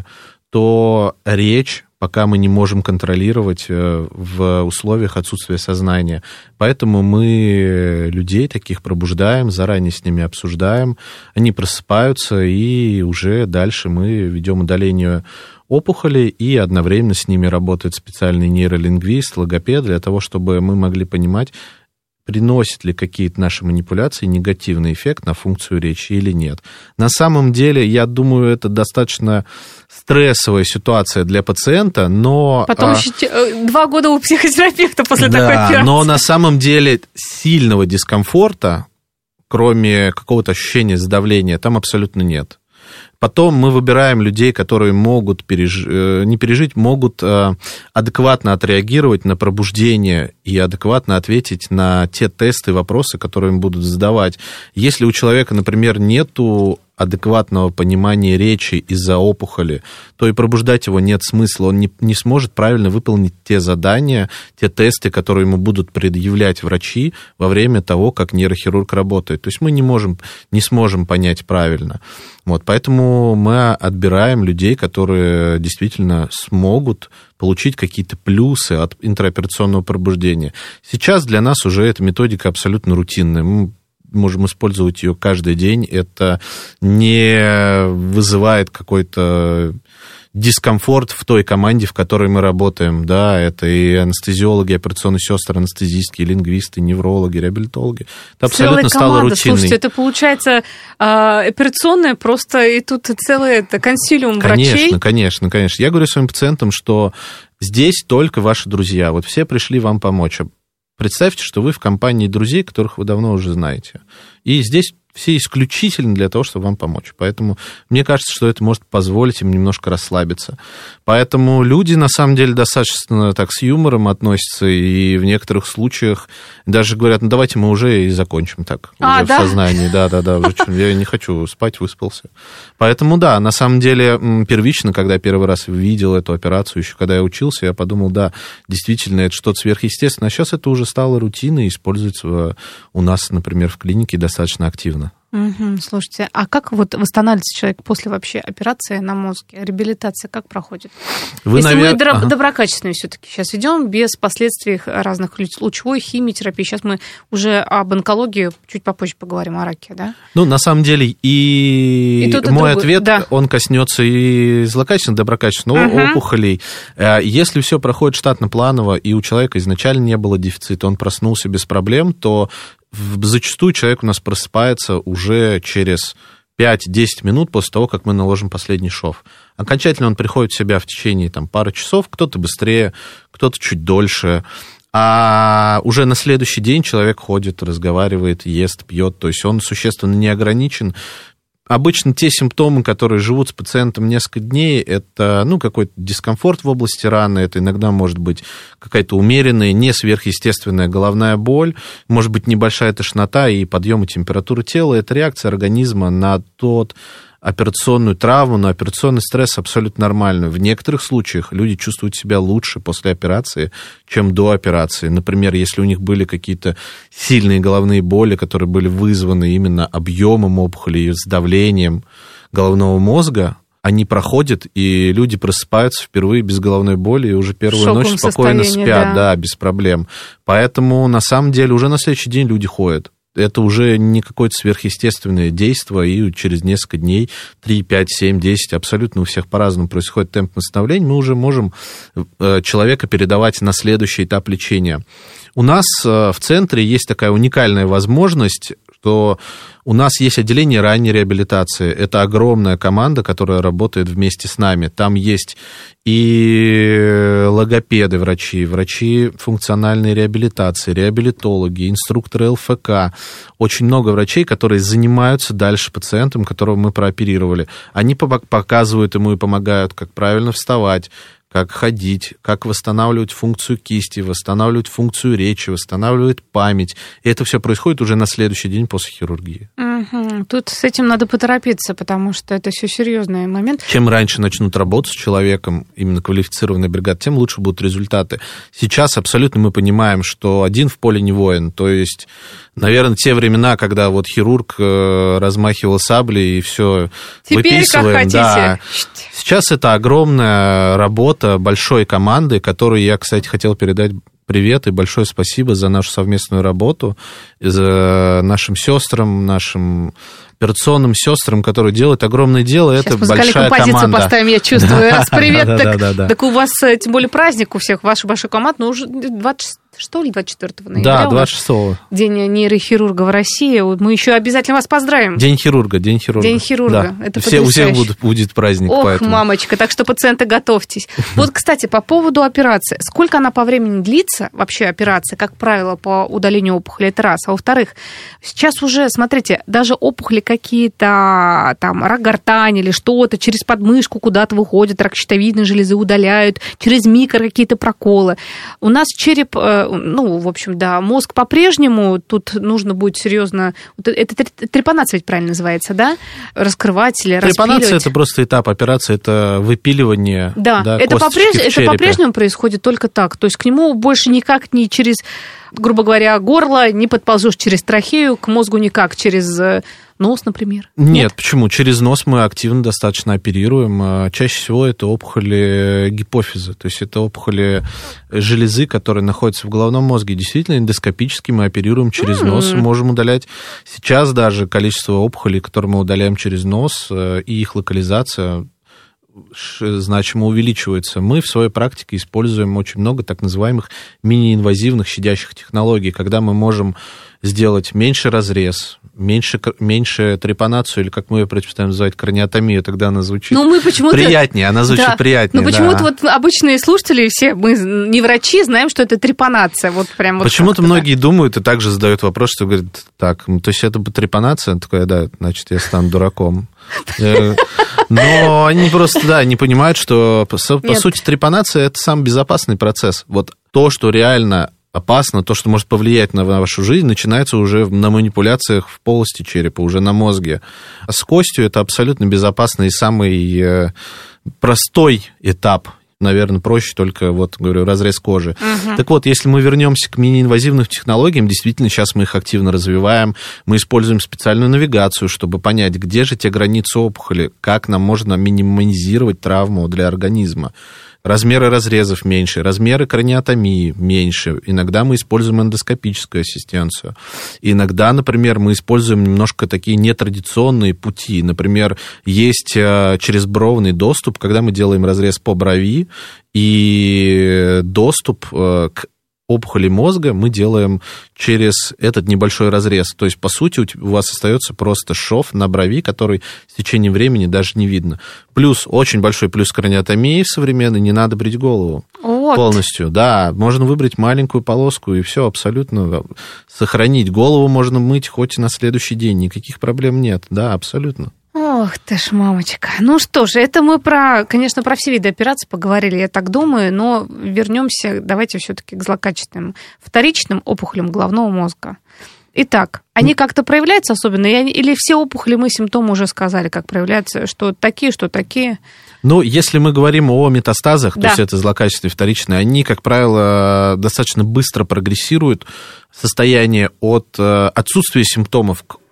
то речь пока мы не можем контролировать в условиях отсутствия сознания. Поэтому мы людей таких пробуждаем, заранее с ними обсуждаем, они просыпаются, и уже дальше мы ведем удаление опухоли, и одновременно с ними работает специальный нейролингвист, логопед, для того, чтобы мы могли понимать, приносят ли какие-то наши манипуляции негативный эффект на функцию речи или нет. На самом деле, я думаю, это достаточно стрессовая ситуация для пациента, но... Потом еще 2 года у психотерапевта после такой операции. Но на самом деле сильного дискомфорта, кроме какого-то ощущения сдавления, там абсолютно нет. Потом мы выбираем людей, которые могут не пережить, могут адекватно отреагировать на пробуждение и адекватно ответить на те тесты и вопросы, которые им будут задавать. Если у человека, например, нету адекватного понимания речи из-за опухоли, то и пробуждать его нет смысла. Он не сможет правильно выполнить те задания, те тесты, которые ему будут предъявлять врачи во время того, как нейрохирург работает. То есть мы не сможем понять правильно. Вот, поэтому мы отбираем людей, которые действительно смогут получить какие-то плюсы от интраоперационного пробуждения. Сейчас для нас уже эта методика абсолютно рутинная. Мы можем использовать ее каждый день. Это не вызывает какой-то дискомфорт в той команде, в которой мы работаем. Да, это и анестезиологи, операционные сестры, анестезистки, лингвисты, неврологи, реабилитологи. Это абсолютно стало рутиной. Слушайте, это получается операционная просто, и тут целый консилиум врачей. Конечно. Я говорю своим пациентам, что здесь только ваши друзья. Вот все пришли вам помочь. Представьте, что вы в компании друзей, которых вы давно уже знаете. И здесь все исключительно для того, чтобы вам помочь. Поэтому мне кажется, что это может позволить им немножко расслабиться. Поэтому люди, на самом деле, достаточно так с юмором относятся, и в некоторых случаях даже говорят, ну, давайте мы уже и закончим так, уже в сознании. Да, уже я не хочу спать, выспался. Поэтому, да, на самом деле, первично, когда я первый раз видел эту операцию, еще когда я учился, я подумал, да, действительно, это что-то сверхъестественное. А сейчас это уже стало рутиной и используется у нас, например, в клинике достаточно активно. Слушайте, а как вот восстанавливается человек после вообще операции на мозге? Реабилитация как проходит? Если мы доброкачественную все-таки сейчас ведем, без последствий разных лучевой химиотерапии. Сейчас мы уже об онкологии чуть попозже поговорим, о раке, да? Ну, на самом деле, и мой ответ, он коснется и злокачественных, доброкачественных опухолей. Если все проходит штатно-планово, и у человека изначально не было дефицита, он проснулся без проблем, то зачастую человек у нас просыпается уже через 5-10 минут после того, как мы наложим последний шов. Окончательно он приходит в себя в течение пары часов, кто-то быстрее, кто-то чуть дольше. А уже на следующий день человек ходит, разговаривает, ест, пьет, то есть он существенно не ограничен. Обычно те симптомы, которые живут с пациентом несколько дней, это какой-то дискомфорт в области раны, это иногда может быть какая-то умеренная, не сверхъестественная головная боль, может быть небольшая тошнота и подъем температуры тела. Это реакция организма на операционную травму, на операционный стресс абсолютно нормально. В некоторых случаях люди чувствуют себя лучше после операции, чем до операции. Например, если у них были какие-то сильные головные боли, которые были вызваны именно объемом опухоли и давлением головного мозга, они проходят, и люди просыпаются впервые без головной боли, и уже первую ночь спокойно спят, без проблем. Поэтому, на самом деле, уже на следующий день люди ходят. это уже не какое-то сверхъестественное действие, и через несколько дней, 3, 5, 7, 10, абсолютно у всех по-разному происходит темп восстановления, мы уже можем человека передавать на следующий этап лечения. У нас в центре есть такая уникальная возможность, что у нас есть отделение ранней реабилитации. Это огромная команда, которая работает вместе с нами. Там есть и логопеды, врачи функциональной реабилитации, реабилитологи, инструкторы ЛФК. Очень много врачей, которые занимаются дальше пациентом, которого мы прооперировали. Они показывают ему и помогают, как правильно вставать, как ходить, как восстанавливать функцию кисти, восстанавливать функцию речи, восстанавливать память. И это все происходит уже на следующий день после хирургии. Тут с этим надо поторопиться, потому что это все серьезный момент. Чем раньше начнут работать с человеком, именно квалифицированная бригада, тем лучше будут результаты. Сейчас абсолютно мы понимаем, что один в поле не воин. То есть, наверное, те времена, когда вот хирург размахивал саблей и все выписываем. Как хотите. Да. Сейчас это огромная работа большой команды, которой я, кстати, хотел передать привет и большое спасибо за нашу совместную работу, за нашим сестрам, нашим операционным сестрам, которые делают огромное дело. Сейчас это мы большая композицию команда. Поставим, я чувствую. Привет. Да. Так у вас, тем более, праздник у всех, ваша большая команда, но уже 26 или 24 ноября. Да, 26-го. День нейрохирурга в России. Мы еще обязательно вас поздравим. День хирурга. День хирурга. Да. Это у всех будет праздник. Ох, поэтому. мамочка, так что, пациенты, готовьтесь. Вот, кстати, по поводу операции. Сколько она по времени длится, вообще операция, как правило, по удалению опухоли, это раз. А во-вторых, сейчас уже, смотрите, даже опухоли какие-то, там, рак гортани или что-то, через подмышку куда-то выходят, рак щитовидной железы удаляют, через микро какие-то проколы. У нас череп, в общем, да, мозг по-прежнему, тут нужно будет серьезно... Это трепанация ведь правильно называется, да? Раскрывать или распиливать. Трепанация – это просто этап операции, это выпиливание. Да, это по-прежнему происходит только так. То есть к нему больше никак не через, грубо говоря, горло, не подползешь через трахею, к мозгу никак, через нос, например. Нет, почему? Через нос мы активно достаточно оперируем. Чаще всего это опухоли гипофиза, то есть это опухоли железы, которые находятся в головном мозге. Действительно, эндоскопически мы оперируем через нос, можем удалять. Сейчас даже количество опухолей, которые мы удаляем через нос, и их локализация значимо увеличивается. Мы в своей практике используем очень много так называемых мини-инвазивных щадящих технологий, когда мы можем сделать меньше разрез, меньше трепанацию, или, как мы ее предпочитаем называть, краниотомию, тогда она звучит приятнее, она звучит приятнее. Но почему-то вот обычные слушатели, все мы не врачи, знаем, что это трепанация. Вот прям почему-то многие думают и также задают вопрос, что говорят, так, то есть это трепанация? Такая, да, значит, я стану дураком. Но они просто, не понимают, что, по сути, трепанация – это самый безопасный процесс. Вот то, что реально опасно, то, что может повлиять на вашу жизнь, начинается уже на манипуляциях в полости черепа, уже на мозге. А с костью это абсолютно безопасный и самый простой этап. Наверное, проще только, разрез кожи. Так вот, если мы вернемся к мини-инвазивным технологиям, действительно, сейчас мы их активно развиваем, мы используем специальную навигацию, чтобы понять, где же те границы опухоли, как нам можно минимизировать травму для организма. Размеры разрезов меньше, размеры краниотомии меньше. Иногда мы используем эндоскопическую ассистенцию. Иногда, например, мы используем немножко такие нетрадиционные пути. Например, есть черезбровный доступ, когда мы делаем разрез по брови, и доступ к опухоли мозга мы делаем через этот небольшой разрез. То есть, по сути, у вас остается просто шов на брови, который с течением времени даже не видно. Плюс, очень большой плюс краниотомии современной, не надо брить голову полностью. Да, можно выбрать маленькую полоску, и все абсолютно сохранить. Голову можно мыть хоть и на следующий день, никаких проблем нет. Да, абсолютно. Ох ты ж, мамочка. Ну что же, это мы, конечно, про все виды операций поговорили, я так думаю, но вернемся, давайте все-таки к злокачественным вторичным опухолям головного мозга. Итак, они как-то проявляются особенно, или все опухоли мы симптомы уже сказали, как проявляются, что такие, что такие? Ну, если мы говорим о метастазах, то есть это злокачественные вторичные, они, как правило, достаточно быстро прогрессируют. Состояние от отсутствия симптомов к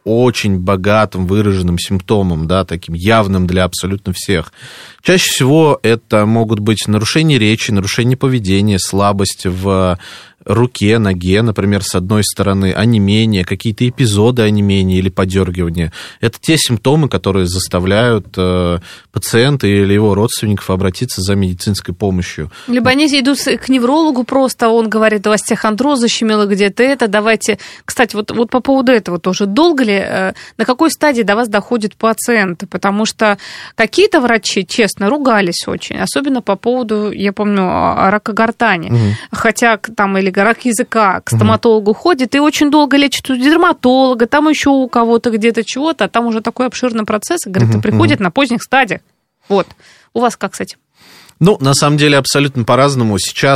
очень богатым выраженным симптомом, да, таким явным для абсолютно всех. Чаще всего это могут быть нарушение речи, нарушение поведения, слабость в руке, ноге, например, с одной стороны, онемение, какие-то эпизоды онемения или подергивания. Это те симптомы, которые заставляют пациента или его родственников обратиться за медицинской помощью. Либо они идут к неврологу просто, он говорит, у вас остеохондроз, защемило где-то это, давайте... Кстати, вот по поводу этого тоже, долго ли, на какой стадии до вас доходят пациенты? Потому что какие-то врачи, честно, ругались очень, особенно по поводу, я помню, рака гортани. Хотя там или рак языка, к стоматологу ходит и очень долго лечит у дерматолога, там еще у кого-то где-то чего-то, а там уже такой обширный процесс, и, говорит, приходит на поздних стадиях. Вот. У вас как с этим? Ну, на самом деле, абсолютно по-разному. Сейчас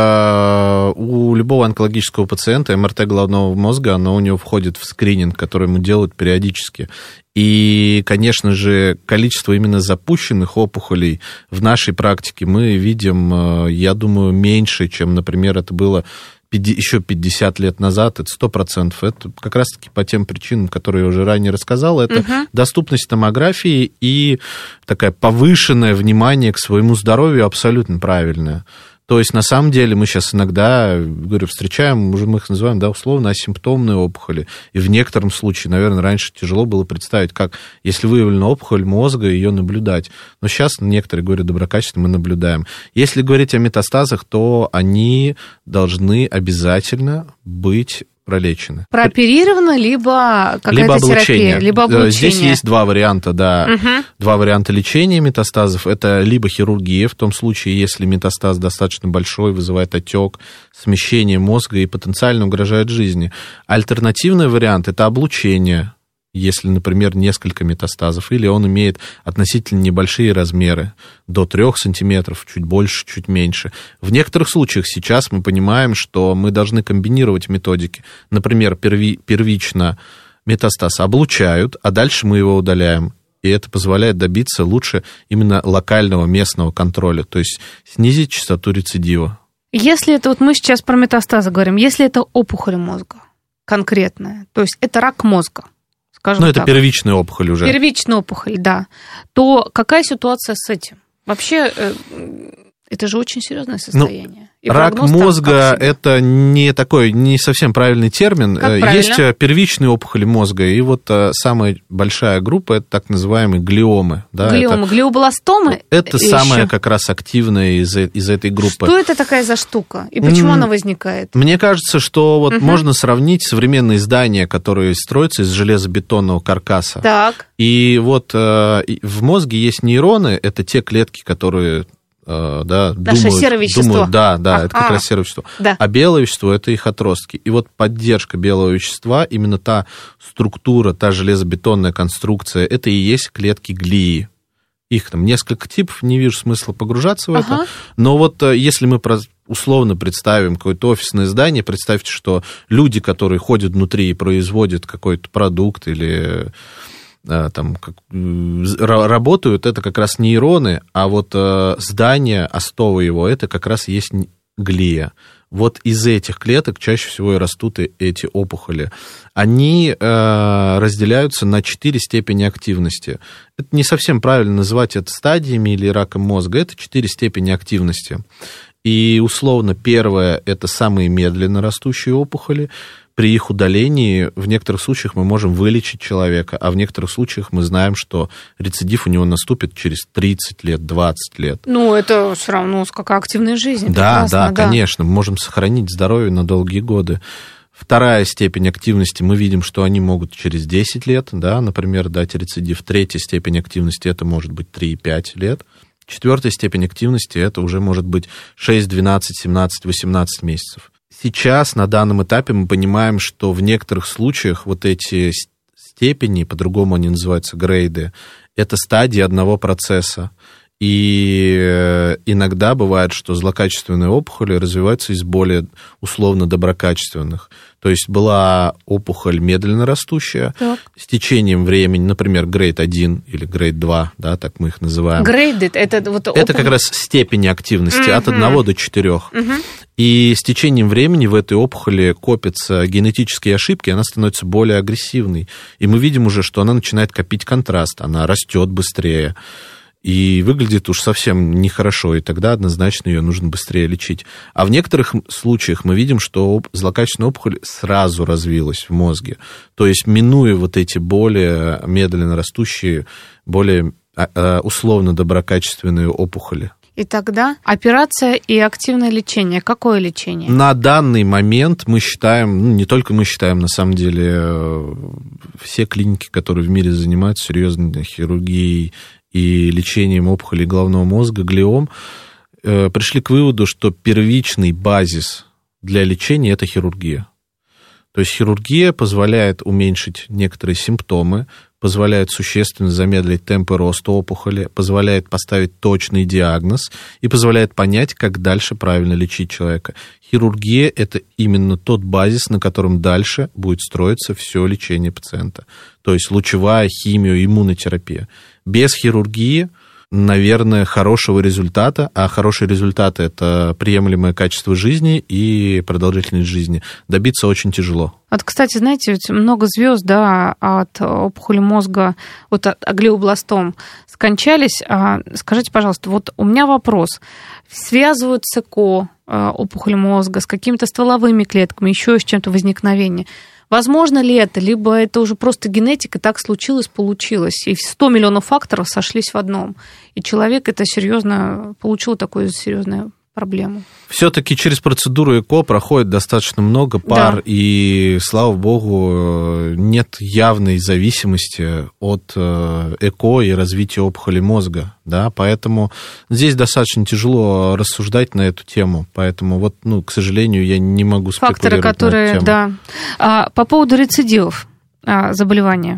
у любого онкологического пациента МРТ головного мозга, оно у него входит в скрининг, который ему делают периодически. И, конечно же, количество именно запущенных опухолей в нашей практике мы видим, я думаю, меньше, чем, например, это было еще 50 лет назад, это 100%. Это как раз-таки по тем причинам, которые я уже ранее рассказал. Это доступность томографии и такое повышенное внимание к своему здоровью абсолютно правильное. То есть, на самом деле, мы сейчас иногда, говорю, встречаем, уже мы их называем, да, условно, асимптомные опухоли. И в некотором случае, наверное, раньше тяжело было представить, как, если выявлена опухоль мозга, ее наблюдать. Но сейчас некоторые говорят, доброкачественно мы наблюдаем. Если говорить о метастазах, то они должны обязательно быть пролечены. Прооперировано, либо какая-то терапия, либо облучение. Здесь есть два варианта, да. Два варианта лечения метастазов. Это либо хирургия, в том случае, если метастаз достаточно большой, вызывает отек, смещение мозга и потенциально угрожает жизни. Альтернативный вариант – это облучение, если, например, несколько метастазов, или он имеет относительно небольшие размеры, до 3 сантиметров, чуть больше, чуть меньше. В некоторых случаях сейчас мы понимаем, что мы должны комбинировать методики. Например, первично метастаз облучают, а дальше мы его удаляем. И это позволяет добиться лучше именно локального местного контроля, то есть снизить частоту рецидива. Если это, вот мы сейчас про метастазы говорим, если это опухоль мозга конкретная, то есть это рак мозга, ну, это первичная опухоль уже. Первичная опухоль, да. То какая ситуация с этим? Вообще, это же очень серьезное состояние. Ну, рак мозга – это не такой, не совсем правильный термин. Есть первичные опухоли мозга, и вот самая большая группа – это так называемые глиомы. Да, глиомы, глиобластомы? Это самая как раз активная из этой группы. Что это такая за штука? И почему она возникает? Мне кажется, что вот можно сравнить современные здания, которые строятся из железобетонного каркаса. Так. И вот в мозге есть нейроны, это те клетки, которые... Да, наше серое вещество. Да, это как раз серое вещество. Да. А белое вещество – это их отростки. И вот поддержка белого вещества, именно та структура, та железобетонная конструкция, это и есть клетки глии. Их там несколько типов, не вижу смысла погружаться в это. Но вот если мы условно представим какое-то офисное здание, представьте, что люди, которые ходят внутри и производят какой-то продукт или... там работают, это как раз нейроны, а вот здание, основа его, это как раз есть глия. Вот из этих клеток чаще всего и растут эти опухоли. Они разделяются на 4 степени активности. Это не совсем правильно называть это стадиями или раком мозга, это 4 степени активности. И условно первое – это самые медленно растущие опухоли. При их удалении в некоторых случаях мы можем вылечить человека, а в некоторых случаях мы знаем, что рецидив у него наступит через 30 лет, 20 лет. Ну, это все равно какая активная жизнь. Да, конечно, мы можем сохранить здоровье на долгие годы. Вторая степень активности, мы видим, что они могут через 10 лет, да, например, дать рецидив. Третья степень активности, это может быть 3-5 лет. Четвертая степень активности, это уже может быть 6, 12, 17, 18 месяцев. Сейчас, на данном этапе, мы понимаем, что в некоторых случаях вот эти степени, по-другому они называются грейды, это стадии одного процесса. И иногда бывает, что злокачественные опухоли развиваются из более условно доброкачественных. То есть была опухоль медленно растущая, так. С течением времени, например, грейд 1 или грейд 2, да, так мы их называем. Грейд это вот опухоль... Это как раз степень активности от 1 до 4. И с течением времени в этой опухоли копятся генетические ошибки, она становится более агрессивной. И мы видим уже, что она начинает копить контраст, она растет быстрее. И выглядит уж совсем нехорошо, и тогда однозначно ее нужно быстрее лечить. А в некоторых случаях мы видим, что злокачественная опухоль сразу развилась в мозге. То есть, минуя вот эти более медленно растущие, более условно доброкачественные опухоли. И тогда операция и активное лечение. Какое лечение? На данный момент мы считаем, не только мы считаем, на самом деле, все клиники, которые в мире занимаются серьезной хирургией и лечением опухолей головного мозга, глиом, пришли к выводу, что первичный базис для лечения – это хирургия. То есть хирургия позволяет уменьшить некоторые симптомы, позволяет существенно замедлить темпы роста опухоли, позволяет поставить точный диагноз и позволяет понять, как дальше правильно лечить человека. Хирургия – это именно тот базис, на котором дальше будет строиться все лечение пациента. То есть лучевая, химио, иммунотерапия. Без хирургии, наверное, хорошего результата, а хороший результат – это приемлемое качество жизни и продолжительность жизни, добиться очень тяжело. Вот, кстати, знаете, ведь много звезд, да, от опухоли мозга, вот от глиобластом скончались. Скажите, пожалуйста, вот у меня вопрос. Связывают с ЭКО опухоль мозга, с какими-то стволовыми клетками, еще с чем-то возникновение? Возможно ли это, либо это уже просто генетика, так случилось, получилось, и 100 миллионов факторов сошлись в одном, и человек это серьезно получил такую серьезную проблему? Все-таки через процедуру ЭКО проходит достаточно много пар, да. И, слава богу, нет явной зависимости от ЭКО и развития опухоли мозга, да, поэтому здесь достаточно тяжело рассуждать на эту тему, поэтому вот, к сожалению, я не могу спекулировать факторы, которые, на эту тему. Да. По поводу рецидивов заболевания.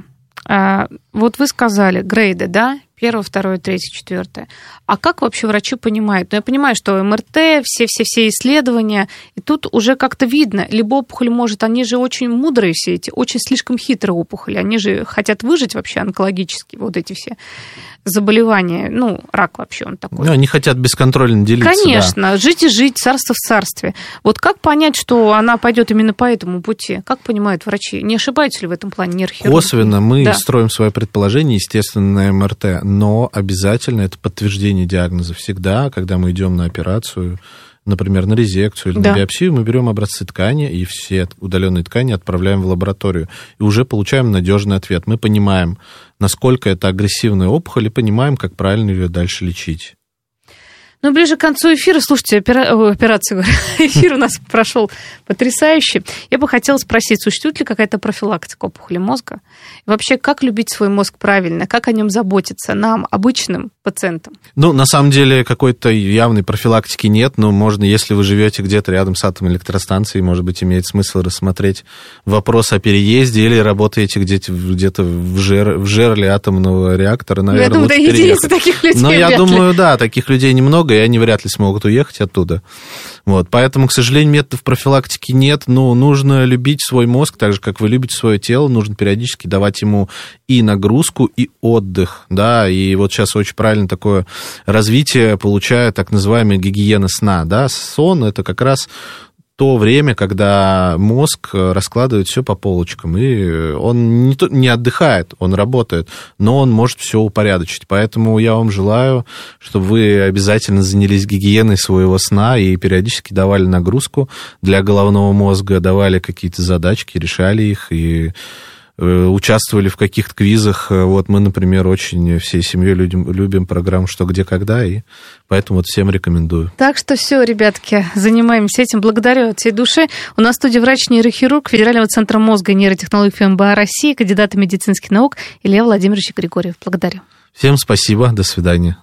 Вот вы сказали, грейды, да? 1, 2, 3, 4. А как вообще врачи понимают? Я понимаю, что МРТ, все исследования, и тут уже как-то видно, либо опухоль может, они же очень мудрые все эти, очень слишком хитрые опухоли, они же хотят выжить вообще онкологически, вот эти все заболевания, рак вообще он такой. Они хотят бесконтрольно делиться. Конечно, да. Жить и жить, царство в царстве. Вот как понять, что она пойдет именно по этому пути? Как понимают врачи? Не ошибаются ли в этом плане нейрохирурги? Косвенно мы строим свое предположение, естественно, на МРТ, но обязательно это подтверждение диагноза всегда, когда мы идем на операцию, например, на резекцию или на биопсию, мы берем образцы ткани и все удаленные ткани отправляем в лабораторию. И уже получаем надежный ответ. Мы понимаем, насколько это агрессивная опухоль, и понимаем, как правильно ее дальше лечить. Ближе к концу эфира, слушайте, эфир у нас прошел потрясающе. Я бы хотела спросить, существует ли какая-то профилактика опухоли мозга? И вообще, как любить свой мозг правильно? Как о нем заботиться нам, обычным пациентам? На самом деле, какой-то явной профилактики нет, но можно, если вы живете где-то рядом с атомной электростанцией, может быть, имеет смысл рассмотреть вопрос о переезде или работаете где-то в жерле атомного реактора, наверное, я думаю, лучше переехать. Таких людей но я думаю, да, таких людей немного, и они вряд ли смогут уехать оттуда. Поэтому, к сожалению, методов профилактики нет, но нужно любить свой мозг, так же, как вы любите свое тело, нужно периодически давать ему и нагрузку, и отдых, да, и вот сейчас очень правильно такое развитие получает так называемая гигиена сна, да, сон – это как раз то время, когда мозг раскладывает все по полочкам, и он не отдыхает, он работает, но он может все упорядочить. Поэтому я вам желаю, чтобы вы обязательно занялись гигиеной своего сна и периодически давали нагрузку для головного мозга, давали какие-то задачки, решали их и участвовали в каких-то квизах. Вот мы, например, очень всей семьей любим программу «Что, где, когда», и поэтому всем рекомендую. Так что все, ребятки, занимаемся этим. Благодарю от всей души. У нас в студии врач-нейрохирург Федерального центра мозга и нейротехнологий ФМБА России, кандидат медицинских наук Илья Владимирович Григорьев. Благодарю. Всем спасибо, до свидания.